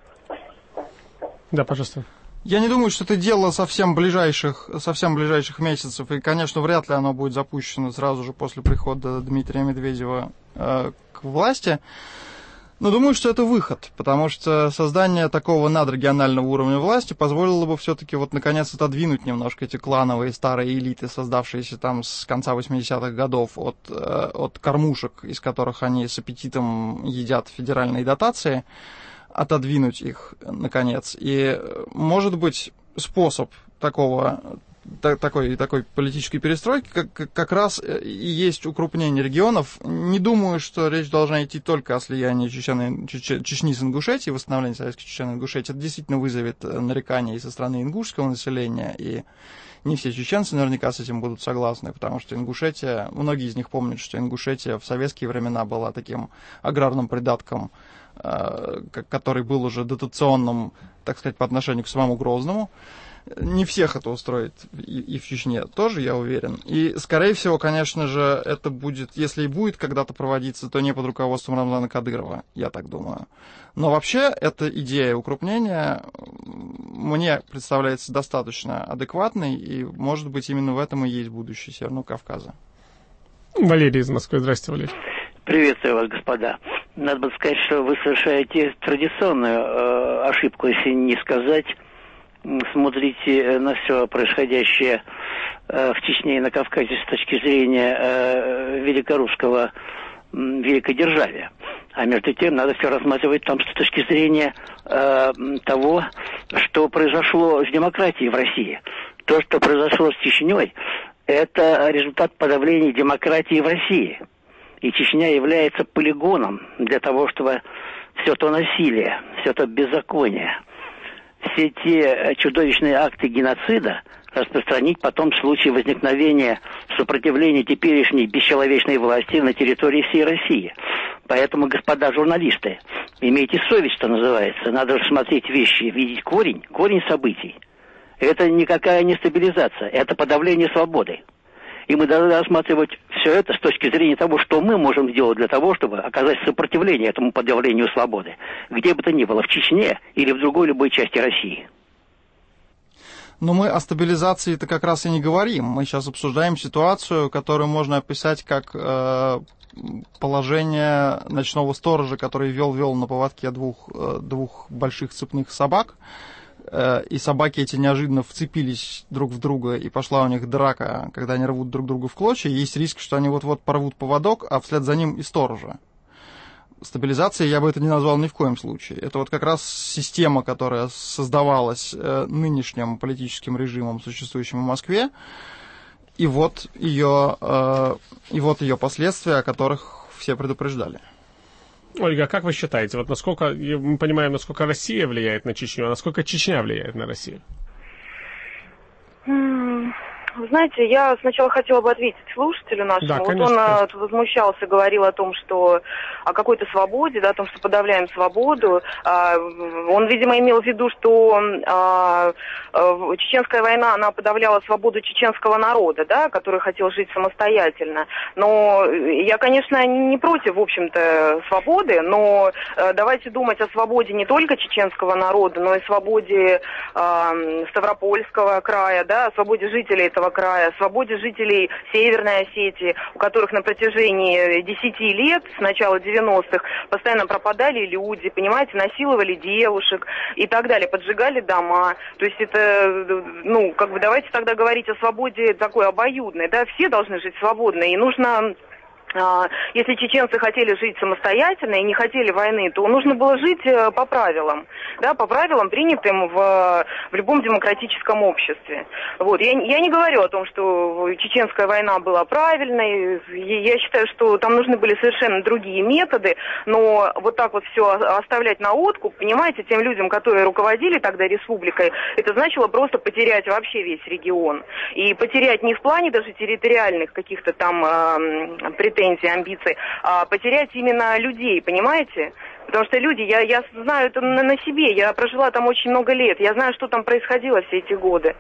Да, пожалуйста. Я не думаю, что это дело совсем ближайших, совсем ближайших месяцев, и, конечно, вряд ли оно будет запущено сразу же после прихода Дмитрия Медведева э, к власти. Но думаю, что это выход, потому что создание такого надрегионального уровня власти позволило бы все-таки вот наконец отодвинуть немножко эти клановые старые элиты, создавшиеся там с конца восьмидесятых годов, от, э, от кормушек, из которых они с аппетитом едят федеральные дотации, отодвинуть их, наконец. И, может быть, способ такого, такой, такой политической перестройки как, как раз и есть укрупнение регионов. Не думаю, что речь должна идти только о слиянии Чечни, Чечни с Ингушетией, восстановлении Советской Чечни и Ингушетии. Это действительно вызовет нарекания и со стороны ингушского населения, и не все чеченцы наверняка с этим будут согласны, потому что Ингушетия, многие из них помнят, что Ингушетия в советские времена была таким аграрным придатком, который был уже дотационным, так сказать, по отношению к самому Грозному. Не всех это устроит, и, и в Чечне тоже, я уверен. И, скорее всего, конечно же, это будет, если и будет когда-то проводиться, то не под руководством Рамзана Кадырова, я так думаю. Но вообще, эта идея укрупнения мне представляется достаточно адекватной, и, может быть, именно в этом и есть будущее Северного Кавказа. Валерий из Москвы. Здравствуйте, Валерий. Приветствую вас, господа. Надо бы сказать, что вы совершаете традиционную э, ошибку, если не сказать. Смотрите на все происходящее э, в Чечне и на Кавказе с точки зрения э, великорусского э, великодержавия. А между тем надо все рассматривать там с точки зрения э, того, что произошло с демократией в России. То, что произошло с Чечней, это результат подавления демократии в России. И Чечня является полигоном для того, чтобы все то насилие, все то беззаконие, все те чудовищные акты геноцида распространить потом в случае возникновения сопротивления теперешней бесчеловечной власти на территории всей России. Поэтому, господа журналисты, имейте совесть, что называется. Надо рассмотреть вещи, видеть корень, корень событий. Это никакая не стабилизация, это подавление свободы. И мы должны рассматривать все это с точки зрения того, что мы можем сделать для того, чтобы оказать сопротивление этому подавлению свободы. Где бы то ни было, в Чечне или в другой любой части России. Но мы о стабилизации-то как раз и не говорим. Мы сейчас обсуждаем ситуацию, которую можно описать как э, положение ночного сторожа, который вел-вел на поводке двух, э, двух больших цепных собак. Э, и собаки эти неожиданно вцепились друг в друга, и пошла у них драка, когда они рвут друг друга в клочья. Есть риск, что они вот-вот порвут поводок, а вслед за ним и сторожа. Стабилизацией я бы это не назвал ни в коем случае. Это вот как раз система, которая создавалась э, нынешним политическим режимом, существующим в Москве, и вот ее, э, и вот ее последствия, о которых все предупреждали. Ольга, как вы считаете, вот насколько, мы понимаем, насколько Россия влияет на Чечню, а насколько Чечня влияет на Россию? Вы знаете, я сначала хотела бы ответить слушателю нашему. Да, вот конечно, он конечно. возмущался, говорил о том, что о какой-то свободе, да, о том, что подавляем свободу. А, он, видимо, имел в виду, что а, а, чеченская война, она подавляла свободу чеченского народа, да, который хотел жить самостоятельно. Но я, конечно, не против, в общем-то, свободы, но а, давайте думать о свободе не только чеченского народа, но и свободе а, Ставропольского края, да, о свободе жителей этого края, свободе жителей Северной Осетии, у которых на протяжении десяти лет, с начала девяностых, постоянно пропадали люди, понимаете, насиловали девушек и так далее, поджигали дома. То есть это, ну, как бы давайте тогда говорить о свободе такой обоюдной, да, все должны жить свободно, и нужно... Если чеченцы хотели жить самостоятельно и не хотели войны, то нужно было жить по правилам, да, по правилам, принятым в, в любом демократическом обществе. Вот. Я, я не говорю о том, что чеченская война была правильной, я считаю, что там нужны были совершенно другие методы, но вот так вот все оставлять на откуп, понимаете, тем людям, которые руководили тогда республикой, это значило просто потерять вообще весь регион. И потерять не в плане даже территориальных каких-то там э, претензий, амбиций, а потерять именно людей, понимаете? Потому что люди, я, я знаю это на, на себе, я прожила там очень много лет, я знаю, что там происходило все эти годы.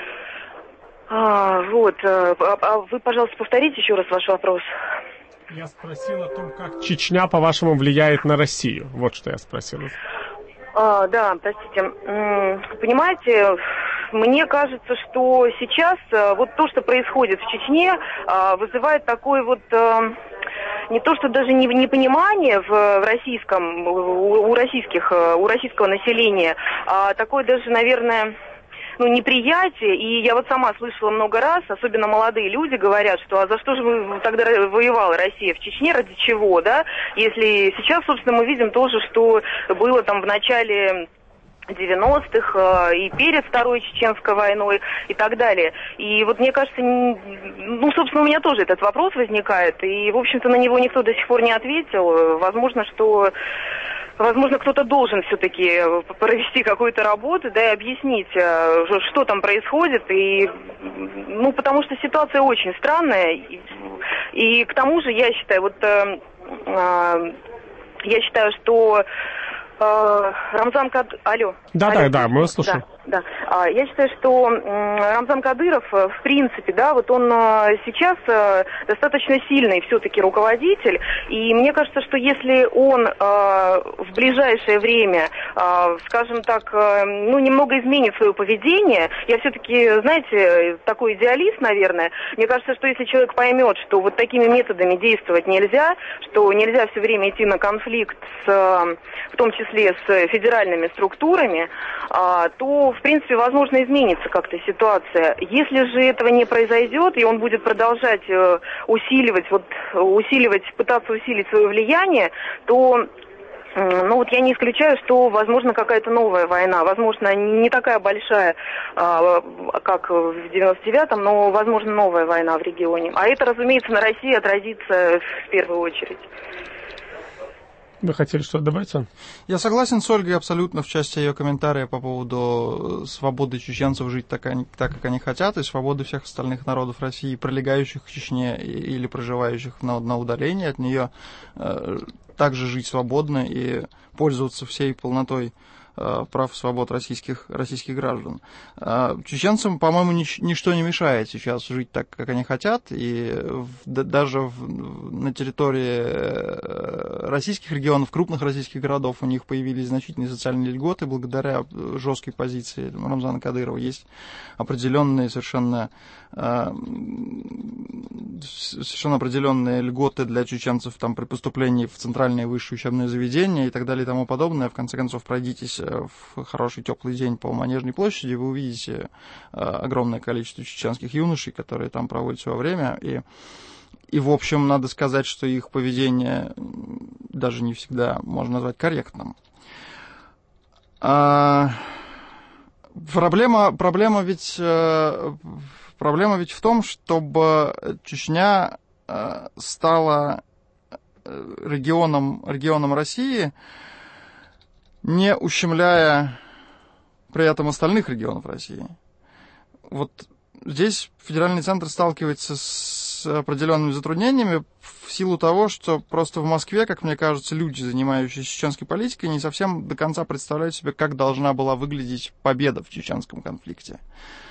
А, вот, а, а вы, пожалуйста, повторите еще раз ваш вопрос. Я спросил о том, как Чечня, по-вашему, влияет на Россию. Вот что я спросил. А, да, простите. Понимаете, мне кажется, что сейчас вот то, что происходит в Чечне, вызывает такой вот не то, что даже непонимание в российском, у российских, у российского населения, а такое даже, наверное, ну, неприятие, и я вот сама слышала много раз, особенно молодые люди говорят, что а за что же вы тогда воевала Россия в Чечне, ради чего, да, если сейчас, собственно, мы видим тоже, что было там в начале девяностых и перед Второй Чеченской войной и так далее. И вот мне кажется, ну, собственно, у меня тоже этот вопрос возникает, и, в общем-то, на него никто до сих пор не ответил. Возможно, что Возможно, кто-то должен все-таки провести какую-то работу, да, и объяснить, что там происходит, и, ну, потому что ситуация очень странная, и, и к тому же, я считаю, вот, э, э, я считаю, что э, Рамзан Кадыров... Алло. Да, Алло. да, да, мы вас слушаем. Да, да. Я считаю, что Рамзан Кадыров, в принципе, да, вот он сейчас достаточно сильный все-таки руководитель, и мне кажется, что если он в ближайшее время, скажем так, ну, немного изменит свое поведение, я все-таки, знаете, такой идеалист, наверное, мне кажется, что если человек поймет, что вот такими методами действовать нельзя, что нельзя все время идти на конфликт, с, в том числе с федеральными структурами, то, в принципе, возможно, изменится как-то ситуация. Если же этого не произойдет, и он будет продолжать усиливать, вот, усиливать, пытаться усилить свое влияние, то, ну, вот я не исключаю, что, возможно, какая-то новая война, возможно, не такая большая, как в девяносто девятом, но, возможно, новая война в регионе. А это, разумеется, на России отразится в первую очередь. Вы хотели что-то добавить? Я согласен с Ольгой абсолютно в части ее комментария по поводу свободы чеченцев жить так, так, как они хотят, и свободы всех остальных народов России, прилегающих к Чечне или проживающих на, на удалении от нее, э, также жить свободно и пользоваться всей полнотой прав и свобод российских, российских граждан. Чеченцам, по-моему, нич- ничто не мешает сейчас жить так, как они хотят, и в, да, даже в, на территории российских регионов, крупных российских городов у них появились значительные социальные льготы благодаря жесткой позиции Рамзана Кадырова. Есть определенные совершенно, совершенно определенные льготы для чеченцев там, при поступлении в центральные высшие учебные заведения и так далее и тому подобное. В конце концов, пройдитесь в хороший теплый день по Манежной площади, вы увидите огромное количество чеченских юношей, которые там проводят свое время. И, и, в общем, надо сказать, что их поведение даже не всегда можно назвать корректным. А, проблема, проблема, ведь, проблема ведь в том, чтобы Чечня стала регионом, регионом России, не ущемляя при этом остальных регионов России. Вот здесь федеральный центр сталкивается с определенными затруднениями в силу того, что просто в Москве, как мне кажется, люди, занимающиеся чеченской политикой, не совсем до конца представляют себе, как должна была выглядеть победа в чеченском конфликте.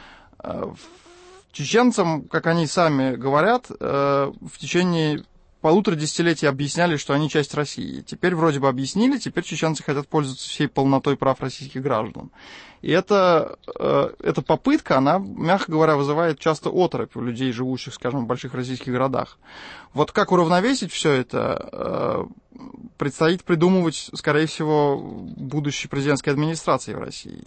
Чеченцам, как они сами говорят, в течение полутора десятилетий объясняли, что они часть России. Теперь вроде бы объяснили, теперь чеченцы хотят пользоваться всей полнотой прав российских граждан. И это, э, эта попытка, она, мягко говоря, вызывает часто оторопь у людей, живущих, скажем, в больших российских городах. Вот как уравновесить все это, э, предстоит придумывать, скорее всего, будущей президентской администрации в России.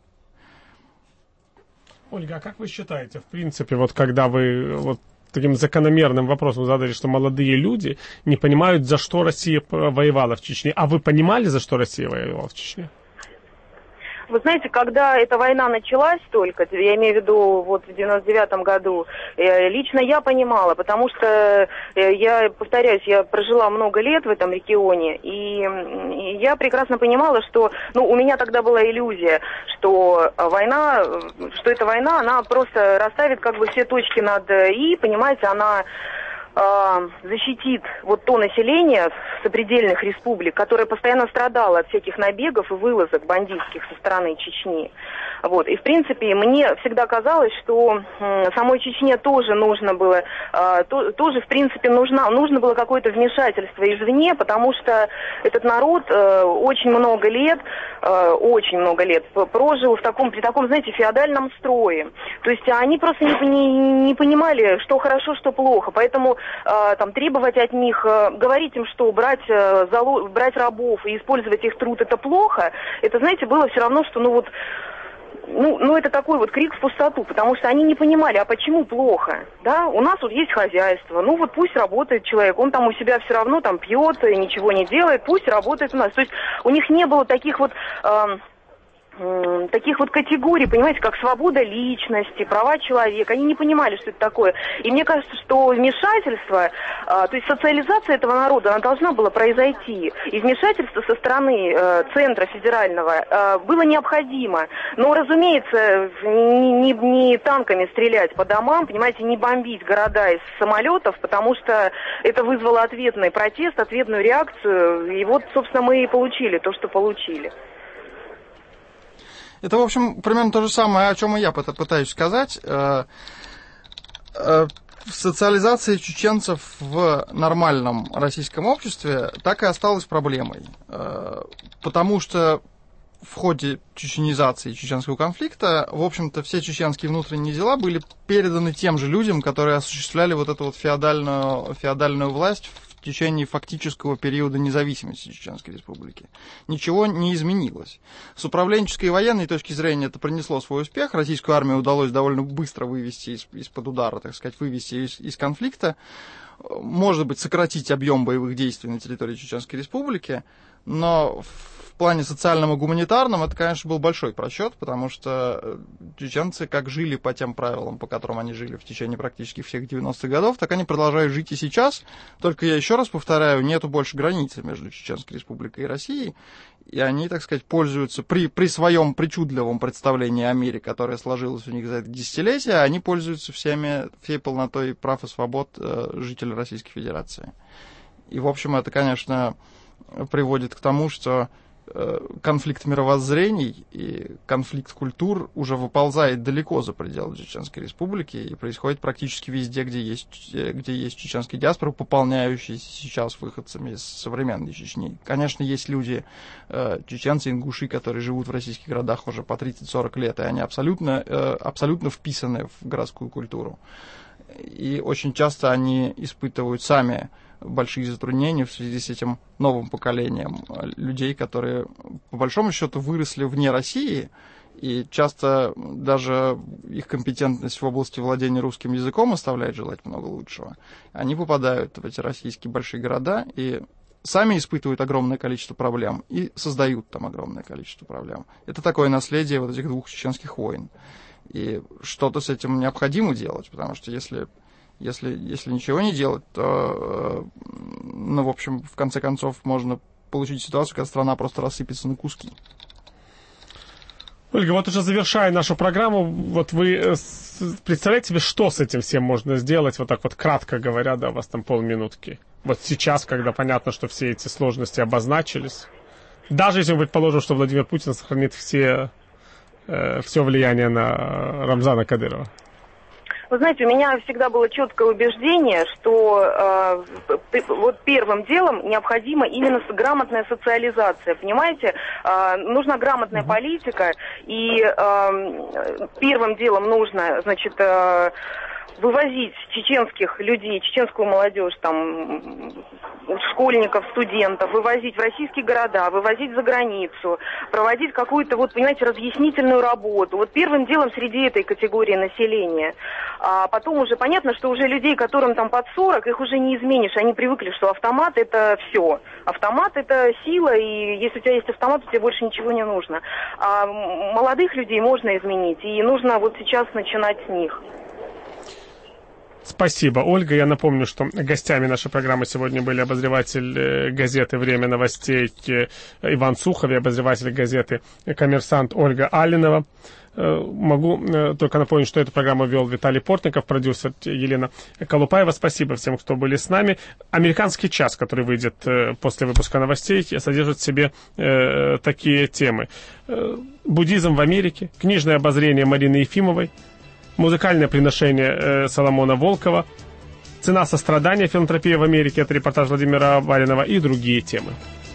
Ольга, а как вы считаете, в принципе, вот когда вы... Вот таким закономерным вопросом задали, что молодые люди не понимают, за что Россия воевала в Чечне. А вы понимали, за что Россия воевала в Чечне? Вы знаете, когда эта война началась только, я имею в виду вот в девяносто девятом году, лично я понимала, потому что, я повторяюсь, я прожила много лет в этом регионе, и я прекрасно понимала, что, ну, у меня тогда была иллюзия, что война, что эта война, она просто расставит как бы все точки над «и», понимаете, она защитит вот то население сопредельных республик, которое постоянно страдало от всяких набегов и вылазок бандитских со стороны Чечни. Вот. И, в принципе, мне всегда казалось, что э, самой Чечне тоже нужно было, э, то, тоже, в принципе, нужно, нужно было какое-то вмешательство извне, потому что этот народ э, очень много лет, э, очень много лет прожил в таком, при таком, знаете, феодальном строе. То есть они просто не, не, не понимали, что хорошо, что плохо. Поэтому э, там, требовать от них, э, говорить им, что брать, э, зало, брать рабов и использовать их труд, это плохо, это, знаете, было все равно, что, ну вот, Ну, ну, это такой вот крик в пустоту, потому что они не понимали, а почему плохо, да, у нас вот есть хозяйство, ну вот пусть работает человек, он там у себя все равно там пьет и ничего не делает, пусть работает у нас, то есть у них не было таких вот... Э, таких вот категорий, понимаете, как свобода личности, права человека. Они не понимали, что это такое. И мне кажется, что вмешательство, а, то есть социализация этого народа, она должна была произойти. И вмешательство со стороны а, центра федерального а, было необходимо. Но, разумеется, не, не, не танками стрелять по домам, понимаете, не бомбить города из самолетов, потому что это вызвало ответный протест, ответную реакцию. И вот, собственно, мы и получили то, что получили. Это, в общем, примерно то же самое, о чем и я пытаюсь сказать. Социализация чеченцев в нормальном российском обществе так и осталась проблемой. Потому что в ходе чеченизации чеченского конфликта, в общем-то, все чеченские внутренние дела были переданы тем же людям, которые осуществляли вот эту вот феодальную, феодальную власть в течение фактического периода независимости Чеченской Республики. Ничего не изменилось. С управленческой и военной точки зрения это принесло свой успех. Российскую армию удалось довольно быстро вывести из, из-под удара, так сказать, вывести из, из конфликта. Может быть, сократить объем боевых действий на территории Чеченской Республики, но в плане социальном и гуманитарном это, конечно, был большой просчет, потому что чеченцы как жили по тем правилам, по которым они жили в течение практически всех девяностых годов, так они продолжают жить и сейчас. Только я еще раз повторяю, нету больше границы между Чеченской Республикой и Россией, и они, так сказать, пользуются при, при своем причудливом представлении о мире, которое сложилось у них за это десятилетие, они пользуются всеми, всей полнотой прав и свобод э, жителей Российской Федерации. И, в общем, это, конечно, приводит к тому, что конфликт мировоззрений и конфликт культур уже выползает далеко за пределы Чеченской Республики и происходит практически везде, где есть, где есть чеченские диаспоры, пополняющиеся сейчас выходцами из современной Чечни. Конечно, есть люди, чеченцы, ингуши, которые живут в российских городах уже по тридцать-сорок лет, и они абсолютно, абсолютно вписаны в городскую культуру. И очень часто они испытывают сами большие затруднения в связи с этим новым поколением людей, которые, по большому счету, выросли вне России, и часто даже их компетентность в области владения русским языком оставляет желать много лучшего. Они попадают в эти российские большие города и сами испытывают огромное количество проблем и создают там огромное количество проблем. Это такое наследие вот этих двух чеченских войн. И что-то с этим необходимо делать, потому что если... Если, если ничего не делать, то, ну, в общем, в конце концов, можно получить ситуацию, когда страна просто рассыпется на куски. Ольга, вот уже завершая нашу программу, вот вы представляете себе, что с этим всем можно сделать, вот так вот кратко говоря, да, у вас там полминутки. Вот сейчас, когда понятно, что все эти сложности обозначились, даже если мы предположим, что Владимир Путин сохранит все, э, все влияние на Рамзана Кадырова. Вы знаете, у меня всегда было четкое убеждение, что э, вот первым делом необходима именно грамотная социализация, понимаете? Э, нужна грамотная политика, и э, первым делом нужно, значит, э, вывозить чеченских людей, чеченскую молодежь, там, школьников, студентов, вывозить в российские города, вывозить за границу, проводить какую-то, вот, понимаете, разъяснительную работу. Вот первым делом среди этой категории населения. А потом уже понятно, что уже людей, которым там под сорок, их уже не изменишь. Они привыкли, что автомат — это все. Автомат — это сила, и если у тебя есть автомат, то тебе больше ничего не нужно. А молодых людей можно изменить, и нужно вот сейчас начинать с них. Спасибо, Ольга. Я напомню, что гостями нашей программы сегодня были обозреватель газеты «Время новостей» Иван Сухов и обозреватель газеты «Коммерсант» Ольга Алинова. Могу только напомнить, что эту программу вел Виталий Портников, продюсер Елена Колупаева. Спасибо всем, кто были с нами. «Американский час», который выйдет после выпуска новостей, содержит в себе такие темы. Буддизм в Америке, книжное обозрение Марины Ефимовой, музыкальное приношение э, Соломона Волкова, цена сострадания, филантропия в Америке, это репортаж Владимира Баринова и другие темы.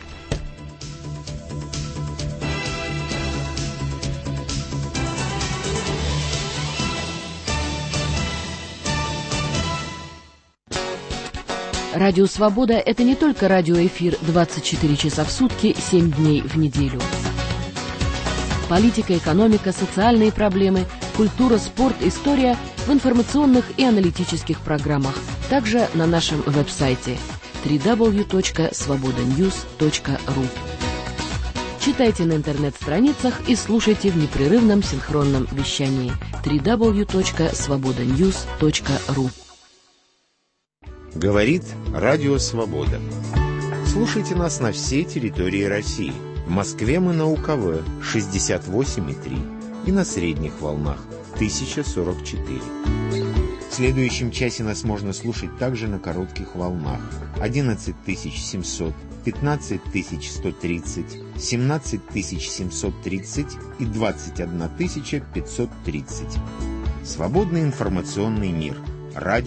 Радио «Свобода» — это не только радиоэфир двадцать четыре часа в сутки, семь дней в неделю. Политика, экономика, социальные проблемы, культура, спорт, история в информационных и аналитических программах. Также на нашем веб-сайте дабл ю дабл ю дабл ю точка свобода ньюс точка ру. Читайте на интернет-страницах и слушайте в непрерывном синхронном вещании дабл ю дабл ю дабл ю точка свобода ньюс точка ру. Говорит Радио Свобода. Слушайте нас на всей территории России. В Москве мы на УКВ шестьдесят восемь и три и на средних волнах тысяча сорок четыре. В следующем часе нас можно слушать также на коротких волнах одиннадцать тысяч семьсот, пятнадцать тысяч сто тридцать, семнадцать тысяч семьсот тридцать и двадцать одна тысяча пятьсот тридцать. Свободный информационный мир. Радио